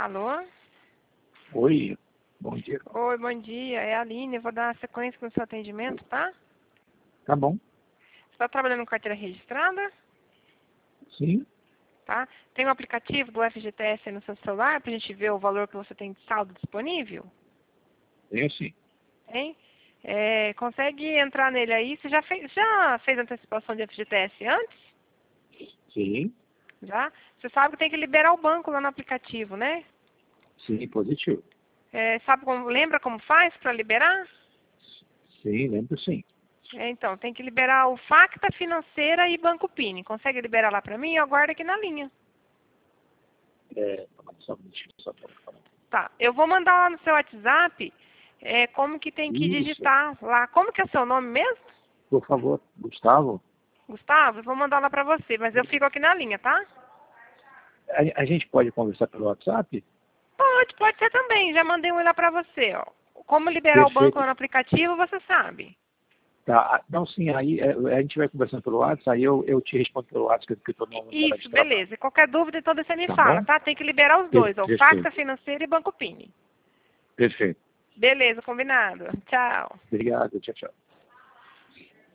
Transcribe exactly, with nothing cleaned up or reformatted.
Alô? Oi, bom dia. Oi, bom dia. É a Aline. Eu vou dar sequência no seu atendimento, tá? Tá bom? Você está trabalhando com carteira registrada? Sim, Tá? Tem um aplicativo do F G T S aí no seu celular para a gente ver o valor que você tem de saldo disponível? tenho sim. Hein? É, consegue entrar nele aí? Você já fez, já fez antecipação de F G T S antes? Sim, Já? Você sabe que tem que liberar o banco lá no aplicativo, né? sim, positivo. É, sabe como, lembra como faz para liberar? Sim, lembro sim. É, então, tem que liberar o Facta Financeira e Banco Pini. Consegue liberar lá para mim? Eu aguardo aqui na linha. É, só um minutinho, só pra falar. Tá. Eu vou mandar lá no seu WhatsApp é, como que tem que Isso, digitar lá. Como que é o seu nome mesmo? por favor, Gustavo. Gustavo? Eu vou mandar lá para você, mas eu fico aqui na linha, tá? A, a gente pode conversar pelo WhatsApp? Pode, pode ser também. Já mandei um lá para você, ó. Como liberar o banco Perfeito. lá no aplicativo, você sabe. Tá, não, sim, aí é, a gente vai conversando pelo WhatsApp, aí eu, eu te respondo pelo WhatsApp, que eu estou no no horário Isso, de trabalho. beleza. Qualquer dúvida, então você me Tá fala, bom? tá? Tem que liberar os Per- dois, ó. O Facta Perfeito, Financeira e Banco Pini. perfeito. Beleza, combinado. Tchau. Obrigado, tchau, tchau.